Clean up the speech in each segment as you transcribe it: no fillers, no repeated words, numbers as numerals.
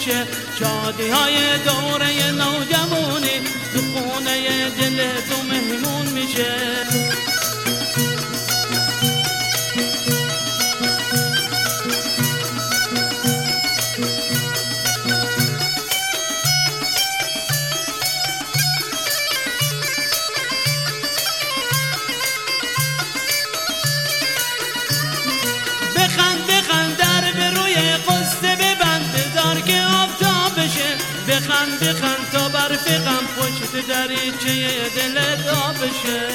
میشه، شادی های دوره نوجوانی تو خونه دل تو مهمون میشه. بخند در به روی قصه ببند بذار که آفتاب بشه، بخند تا برف غم پشت دریچه دلت آب بشه.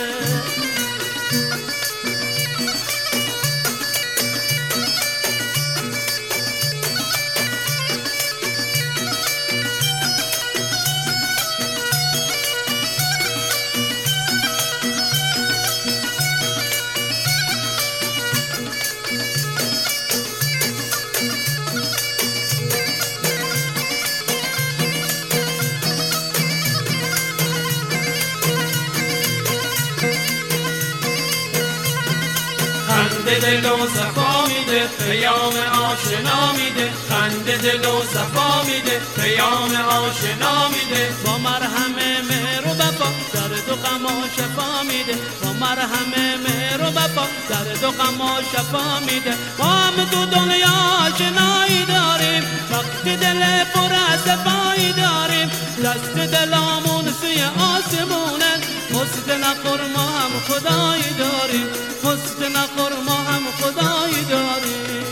خنده دل و صفا میده پیام آشنا میده، خنده دل و صفا میده پیام آشنا میده. با مرهم مهر و وفا درد و غم و شفا میده، با مرهم مهر و وفا درد و غم و شفا میده. ما هم تو دنیا آشنایی داریم، وقتی دل پر از صفایی داریم، دست دلامون سوی آسمونه. حسن نخور ما هم خدایی داریم، حسن نخور ما هم خدایی داریم.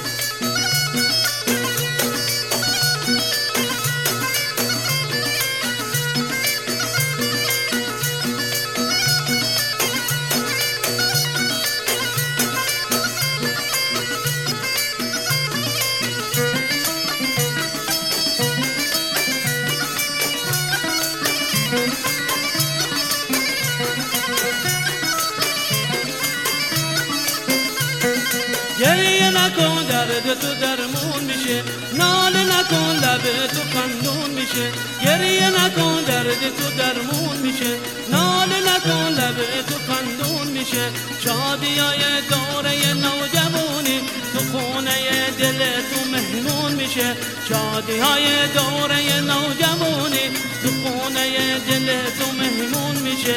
گریه نکن درد تو درمون میشه، ناله نکن لب تو خندون میشه. گریه نکن درد تو درمون میشه، ناله نکن لب تو خندون میشه. شادی های دوره نوجوانی تو خونه دل تو مهمون میشه، شادی های دوره نوجوانی تو خونه دل تو مهمون میشه.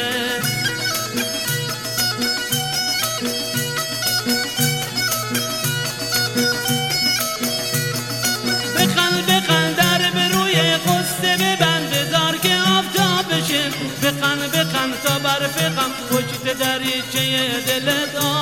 بخند در به روی قصه ببند بذار که آفتاب بشه، بخند تا برف غم پشت دریچه دلت